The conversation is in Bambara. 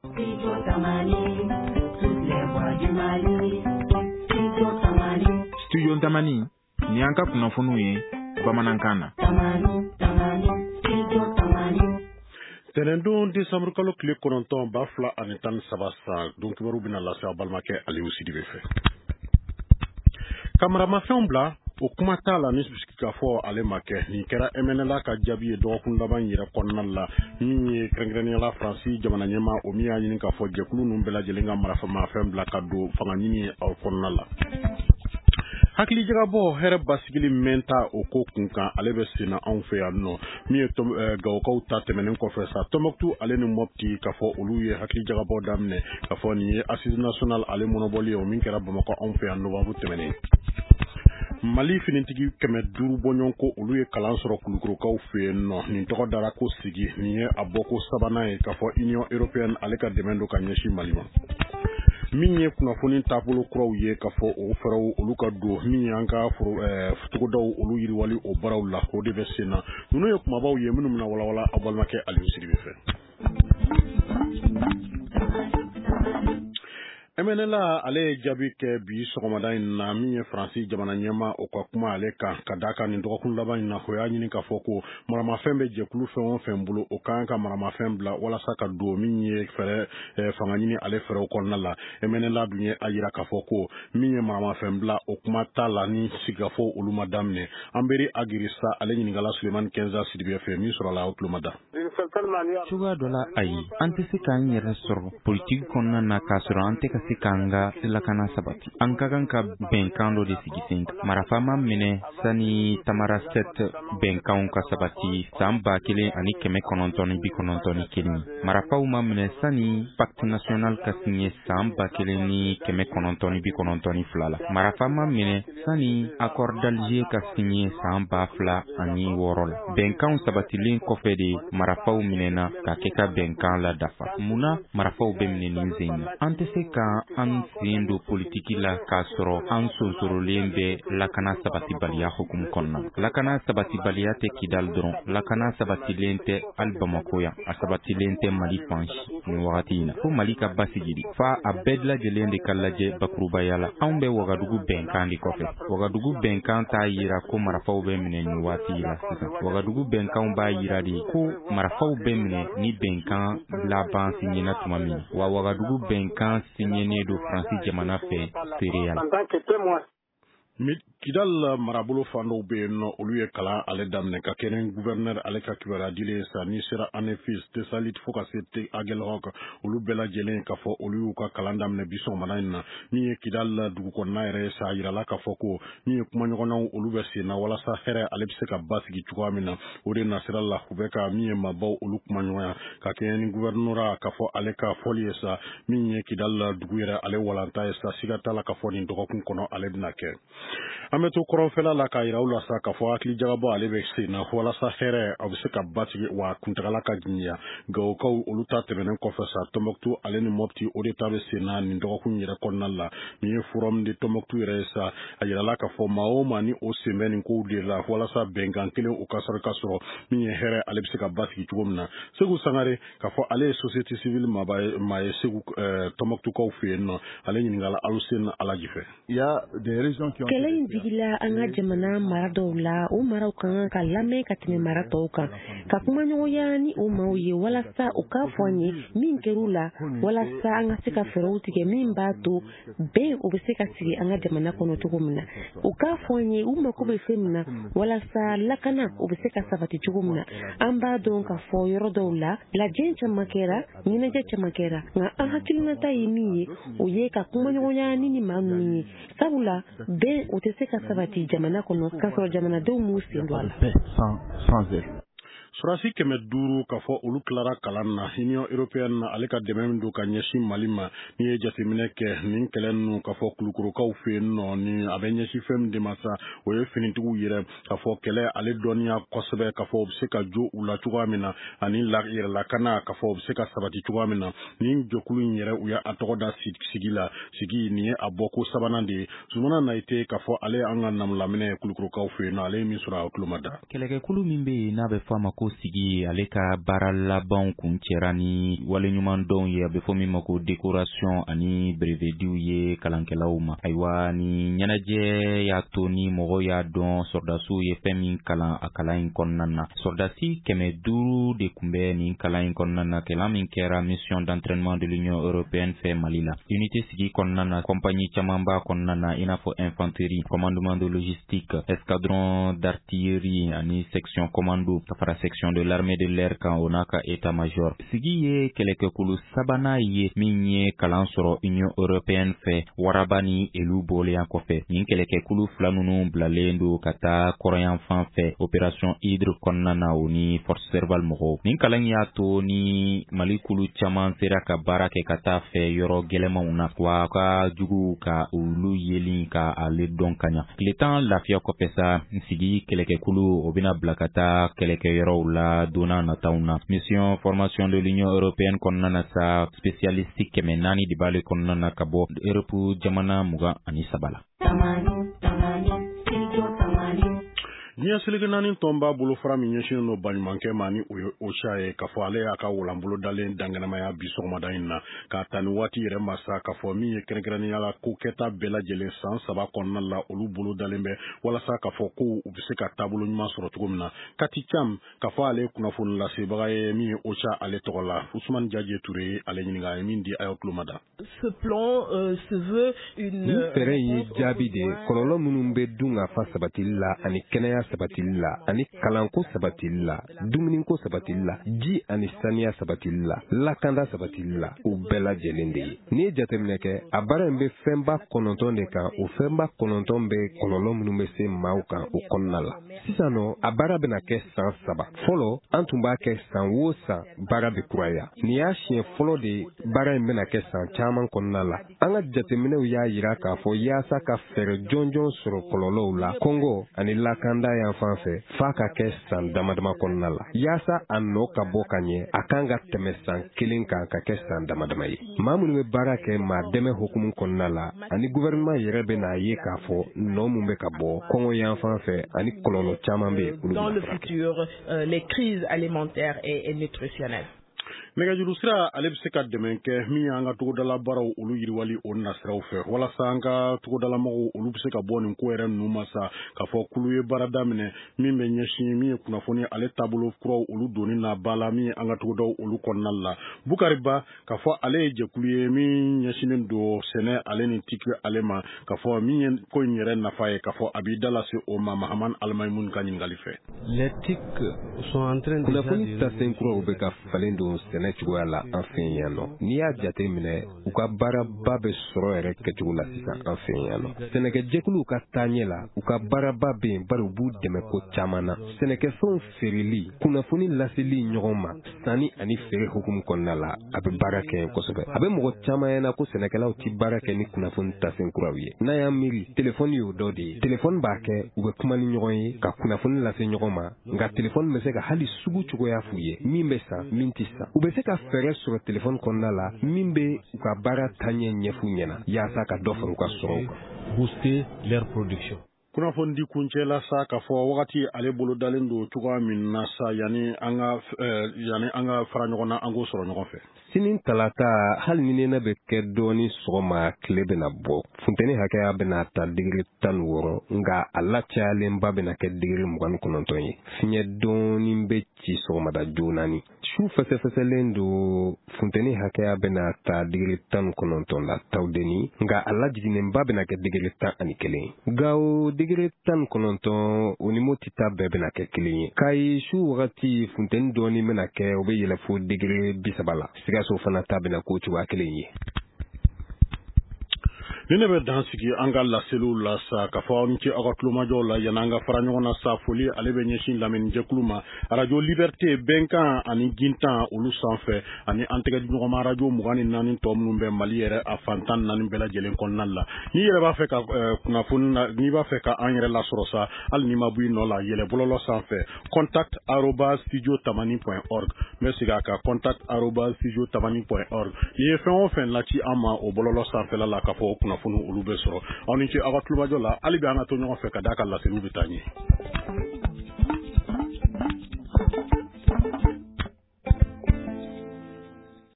Studio Tamani, toutes les voix du Mali. Studio Tamani. Studio Tamani, ni an ka kunnafoniw ye bamanankan na. Tamani, Studio Tamani. Tɛnɛndon décembre kalo tile 9 ba fila ani 17 san don kibaru bɛna lase a balimakɛ Aliyu Sidibe fɛ. Kamaramafɛnw bila o kuma t'a la ni ka fɔ ale ma kɛ nin kɛra MNLA ka jaabi ye dɔgɔkun laban yɛrɛ kɔnɔna la min ye kɛrɛnkɛrɛnnenya Faransi jamana ɲɛmaa o min y'a ɲini k'a fɔ jɛkulu ninnu bɛɛ lajɛlen ka marafamafɛn bila ka don fanga ɲini aw kɔnɔna la. Hakilijagabɔ hɛrɛ basigili mɛn ta o ko kunkan ale bɛ senna anw fɛ yan nɔ min ye Gawokaw ta tɛmɛnen kɔfɛ sa Tɔnbɔkutu ale ni Mopti k'a fɔ olu ye hakilijagabɔ daminɛ k'a fɔ nin ye Assise nationale ale mɔnɔbɔli ye o min kɛra Bamakɔ anw fɛ yan novembre tɛmɛnen. Mali finitigi 500 bɔɲɔgɔn ko olu ye kalan sɔrɔ Kulukurukaw fɛ yen nɔ nin tɔgɔ dara ko sigi nin ye a bɔko sabanan ye k'a fɔ Union européenne ale ka dɛmɛ don ka ɲɛsin Mali ma. Min ye kunnafoni taabolo kuraw ye k'a fɔ o fɛɛrɛw olu ka don min ye an ka togodaw olu yiriwali o baaraw la o de bɛ sen na ninnu ye kumabaw ye minnu bɛna walawala a balimakɛ Aliyu Sidibe fɛ. MNLA ale ye jaabi kɛ bi sɔgɔmada in na min ye Faransi jamana ɲɛmaa o ka kuma ale kan ka d'a kan nin dɔgɔkun laban in na o y'a ɲini k'a fɔ ko maramafɛn bɛ jɛkulu fɛn o fɛn bolo o kan ka maramafɛn bila walasa ka don min ye fanga ɲini ale fɛɛrɛw kɔnɔna la MNLA dun ye a yira k'a fɔ ko min ye maramafɛn bila o kuma t'a la ni sigafɔ olu ma daminɛ Anberi Agirisa ale ɲininkala Sulemani Kɛnza Sidibe fɛ min sɔrɔla aw tulo ma da. Cogoya dɔ la ayi an tɛ se k'an yɛrɛ sɔrɔ politiki kɔnɔna na k'a sɔrɔ an tɛ ka se k'an ka lakana sabati an ka kan ka bɛnkan dɔ de sigi sen kan marafama minɛ sani Tamara 7 bɛnkanw ka sabati san 1991 marafaw ma minɛ sani Pacte national ka signé san 1992 la marafama minɛ sani Accord d'Alger ka signé san 2006 la bɛnkanw sabatilen kɔfɛ de marafaw minɛna ka kɛ ka bɛnkan la dafa munna marafaw bɛ minɛ nin sen na an tɛ se ka an sen do politiki la k'a sɔrɔ an sonsorolen bɛ lakana sabatibaliya hukumu kɔnɔna lakana sabatibaliya tɛ Kidal dɔrɔn lakana sabatilen tɛ hali Bamako yan a sabatilen tɛ Mali fan si nin wagati in na fo Mali ka basigi fa a bɛɛ lajɛlen de ka lajɛ bakurubaya la anw bɛ Wagadugu bɛnkan de kɔfɛ Wagadugu bɛnkan t'a yira ko marafaw bɛ minɛ nin waati la sisan Wagadugu bɛnkanw b'a yira de ko marafaw bɛ minɛ ni bɛnkan laban signena tuma min wa Wagadugu bɛnkan signé do Faransi jamana fɛ seereya la. Kidal marabolo fan dɔw bɛ yen nɔ olu ye kalan ale daminɛ ka kɛnɛ gouverneur ale ka kibaruya dilen sa ni sera ANEFIS Tesalit fo ka se Aguelhok olu bɛɛ lajɛlen k'a fɔ olu y'u ka kalan daminɛ bi sɔgɔmada in na min ye Kidal dugu kɔnɔna yɛrɛ ye sa yirala k'a fɔ ko min ye kumaɲɔgɔnnaw olu bɛ sen na walasa hɛrɛ ale bɛ se ka basigi cogoya min na o de nasira la u bɛ ka min ye mabaw olu kumaɲɔgɔnya ka kɛɲɛ ni gouverneur k'a fɔ ale ka fɔli ye sa min ye Kidal dugu yɛrɛ ale walanta ye sa siga t'a la k'a fɔ nin dɔgɔkun kɔnɔ ale bɛna kɛ. An bɛ to kɔrɔnfɛla la k'a yira u la sa k'a fɔ hakilijagabɔ ale bɛ sen na walasa hɛrɛ a bɛ se ka basigi wa kuntagala ka jigin Gawokaw olu ta tɛmɛnen kɔfɛ sa Tɔnbɔkutu ale ni Mopti o de ta bɛ sen na nin dɔgɔkun yɛrɛ kɔnɔna la nin ye forum de Tɔnbɔkutu yɛrɛ ye sa a yirala k'a fɔ maa o maa ni o sen bɛ nin kow de la walasa bɛnkan kelen o ka sɔrɔ min ye hɛrɛ ale bɛ se ka basigi cogo min na Segu Sangare k'a fɔ ale ye société civile maa ye Segu Tɔnbɔkutukaw fɛ yen nɔ ale ɲininkala Aluseni Alaji fɛ. Digila an ka jamana mara dɔw la o maraw kan ka lamɛn ka tɛmɛ mara tɔw kan ka kumaɲɔgɔnya ni o maaw ye walasa u k'a fɔ an ye min kɛr'u la walasa an ka se ka fɛɛrɛw tigɛ min b'a to bɛn o bɛ se ka sigi an ka jamana kɔnɔ cogo min na u k'a fɔ an ye u mako bɛ fɛn min na walasa lakana o bɛ se ka sabati cogo min na an b'a dɔn ka fɔ yɔrɔ dɔw la lajɛ caman kɛra ɲɛnajɛ caman kɛra nka an hakilinata ye min ye o ye ka kumaɲɔgɔnya ni maa ninnu ye sabula bɛn o tɛ se ka sabati jamana kɔnɔ k'a sɔrɔ jamanadenw m'u sen don a la. Surasi 500 k'a fɔ olu tilara kalan na Union européenne ale ka dɛmɛ min don ka ɲɛsin Mali ma ni ye jateminɛ kɛ nin kɛlɛ ninnu k'a fɔ Kulukurukaw fɛ yen nɔ ni a bɛ ɲɛsin fɛn min de ma sa o ye finitigiw yɛrɛ k'a fɔ kɛlɛ ale dɔnniya kosɛbɛ k'a fɔ o bɛ se ka jo u la cogoya min na ani yɛrɛlakana k'a fɔ o bɛ se ka sabati cogoya min na nin jɛkulu in yɛrɛ u y'a tɔgɔ da sigi la sigi nin ye a bɔko sabanan de ye Zumana Nayite k'a fɔ ale an ka namulaminɛ Kulukurukaw fɛ yen nɔ ale ye min sɔrɔ a tulo ma da. Kɛlɛkɛkulu min bɛ yen n'a bɛ fɔ a ma ko ko sigi ale ka baara labanw kun cɛra ni waleɲuman dɔn ye a bɛ fɔ min ma ko décoration ani brevediw ye kalankɛlaw ma. Ayiwa ni ɲɛnajɛ y'a to ni mɔgɔ y'a dɔn sɔrdasiw ye fɛn min kalan a kalan in kɔnɔna na. Sɔrdasi 500 de tun bɛ nin kalan in kɔnɔna na, kalan min kɛra mission d'entraînement de l'Union européenne fɛ Mali la. Unité sigi kɔnɔna na compagnie caman b'a kɔnɔna na i n'a fɔ infanterie, commandement de logistique, escadron d'artillerie ani section commando ka fara section de l'armée de l'air kan o n'a ka état-major. Sigi ye kɛlɛkɛkulu sabanan ye min ye kalan sɔrɔ Union européenne fɛ waraba ni elu bɔlen kɔfɛ. Nin kɛlɛkɛkulu fila ninnu bilalen do ka taa kɔrɔyan fan fɛ opération Hydre kɔnɔna na o ni force servale mɔgɔw. Nin kalan y'a to ni Mali kulu caman sera ka baara kɛ ka taa fɛ yɔrɔ gɛlɛmanw na wa ka jugu ka olu yeli ka ale dɔn ka ɲa. Tile 10 lafiya kɔfɛ sa sigi kɛlɛkɛkulu o bɛna bila ka taa kɛlɛkɛyɔrɔw la donna nataw na. Mission formation de l'Union européenne kɔnɔna na sa spécialiste 400 de b'ale kɔnɔna na ka bɔ Europe jamana 23 la. Diɲɛ seleke naani tɔn b'a bolo fara min ɲɛsinnen no baɲumankɛ ma ni o ye OCHA ye k'a fɔ ale y'a ka walanbolo dalen danganamaya bi sɔgɔmada in na k'a ta ni waati yɛrɛ ma sa k'a fɔ min ye kɛrɛnkɛrɛnnenya la ko kɛta bɛɛ lajɛlen san 3 kɔnɔna la olu bolo dalen bɛ walasa k'a fɔ ko u bɛ se ka taabolo ɲuman sɔrɔ cogo min na. Kati Cham k'a fɔ ale kunnafoni lasebaga ye min ye OCHA ale tɔgɔ la. Ousmane Diadje Touré ale ɲininka a ye min di a y'o tulo ma da. Ce plan se veut une fɛɛrɛ ye jaabi de kɔlɔlɔ minnu bɛ dun ka fa sabatili la ani kɛnɛya sabatili la ani kalanko sabatili la dumuniko sabatili la ji ani saniya sabatili la lakanda sabatili la o bɛɛ lajɛlen de ye. N'i ye jateminɛ kɛ a baara in bɛ fɛnba 9 de kan o fɛnba 9 bɛ kɔlɔlɔ minnu bɛ se maaw kan o kɔnɔna la. Sisan nɔ a baara bɛna kɛ san 3 fɔlɔ an tun b'a kɛ san o san baara bɛ kuraya. Nin y'a siɲɛ fɔlɔ de baara in bɛna kɛ san caman kɔnɔna la. An ka jateminɛw y'a yira k'a fɔ yaasa ka fɛɛrɛ jɔnjɔn sɔrɔ kɔlɔlɔw la Kongo ani lakanda yan fan fɛ f'a ka kɛ san damadama kɔnɔna la. Yaasa a nɔ ka bɔ ka ɲɛ a kan ka tɛmɛ san 1 kan ka kɛ san damadama ye. Maa minnu bɛ baara kɛ maa dɛmɛ hukumu kɔnɔna la ani gouvernement yɛrɛ bɛ n'a ye k'a fɔ nɔ mun bɛ ka bɔ Kongo yan fan fɛ ani kɔlɔlɔ caman bɛ olu dans le futur les crises alimentaires et nutritionnelles. Nɛgɛjuru sira ale bɛ se ka dɛmɛ kɛ min y'an ka togodala baaraw olu yiriwali o nasiraw fɛ walasa an ka togodala mɔgɔw olu bɛ se ka bɔ nin ko yɛrɛ ninnu ma sa k'a fɔ kulu ye baara daminɛ min bɛ ɲɛsin min ye kunnafoni ale taabolo kuraw olu donni na ba la min ye an ka togodaw olu kɔnɔna la. Bukari Ba k'a fɔ ale ye jɛkulu ye min ɲɛsinnen don sɛnɛ ale ni tiki ale ma k'a fɔ min ye ko in yɛrɛ nafa ye k'a fɔ a b'i da lase o ma Mahaman Alimayimun ka ɲininkali fɛ. Les TIC sont en train de kunnafoni tasen kuraw bɛ ka falen don sɛnɛ cogoya la an fɛ yan nɔ. N'i y'a jate minɛ u ka baaraba bɛ sɔrɔ yɛrɛ kɛcogo la sisan an fɛ yan nɔ. Sɛnɛkɛjɛkuluw ka taaɲɛ la u ka baaraba bɛ yen bari u b'u dɛmɛ ko caman na. Sɛnɛkɛfɛnw feereli kunnafoni laseli ɲɔgɔn ma sanni ani feere hukumu kɔnɔna la a bɛ baara kɛ yen kosɛbɛ. A bɛ mɔgɔ caman ɲɛna ko sɛnɛkɛlaw ti baara kɛ ni kunnafoni tasen kuraw ye. N'a y'an miiri telefɔni y'o dɔ de ye. Telefɔni b'a kɛ u bɛ kuma ni ɲɔgɔn ye ka kunnafoni lase ɲɔgɔn ma nka telefɔni bɛ se ka hali sugu cogoya f'u ye min bɛ san min tɛ san. U bɛ se ka fɛɛrɛ sɔrɔ telefɔni kɔnɔna la min bɛ u ka baara taaɲɛ ɲɛf'u ɲɛna yaasa ka dɔ fara u ka sɔrɔw kan. Booster leur production. Kunnafoni di kuncɛ la sa k'a fɔ wagati ale bolo dalen don cogoya min na sa yani an ka fara ɲɔgɔn na an k'o sɔrɔ ɲɔgɔn fɛ. Sini talata hali ni nɛnɛ bɛ kɛ dɔɔni sɔgɔma tile bɛna bɔ funteni hakɛya bɛna ta digiri 16 nka a lacayalenba bɛna kɛ digiri 29 ye. Fiɲɛ dɔɔni bɛ ci sɔgɔmada joonani. Su fɛsɛfɛsɛlen don funteni hakɛya bɛna ta digiri 19 la tawdeni nka a lajiginenba bɛna kɛ digiri 11. Gawo digiri 19 o ni Motita bɛɛ bɛna kɛ kelen ye. Kayi su wagati funteni dɔɔni bɛna kɛ o bɛ yɛlɛ fo digiri 30 la. Sikaso fana ta bɛna ko cogoya kelen ye. Ni ne bɛ dan sigi an ka laseliw la sa k'a fɔ aw ni ce aw ka tulomajɔw la yanni an ka fara ɲɔgɔn na sa foli ale bɛ ɲɛsin lamɛnijɛkulu ma radio Liberté bɛnkan ani Gintan olu sanfɛ ani an tɛgɛ di ɲɔgɔn ma radio 24 tɔ minnu bɛ Mali yɛrɛ a fan 14 bɛɛ lajɛlen kɔnɔna la. N'i yɛrɛ b'a fɛ ka kunnafoni na n'i b'a fɛ ka an yɛrɛ lasɔrɔ sa hali n'i ma bɔ i nɔ la yɛlɛ bɔlɔlɔ sanfɛ contact@studiotamani.org n bɛ segin a kan contact@studiotamani.org n'i ye fɛn o fɛn laci an ma o bɔlɔlɔ sanfɛla la k'a fɔ o kunnafoni olu bɛ sɔrɔ aw ni ce aw ka tulomajɔ la hali bi an ka to ɲɔgɔn fɛ ka d'a ka laseliw bɛ taa ɲɛ.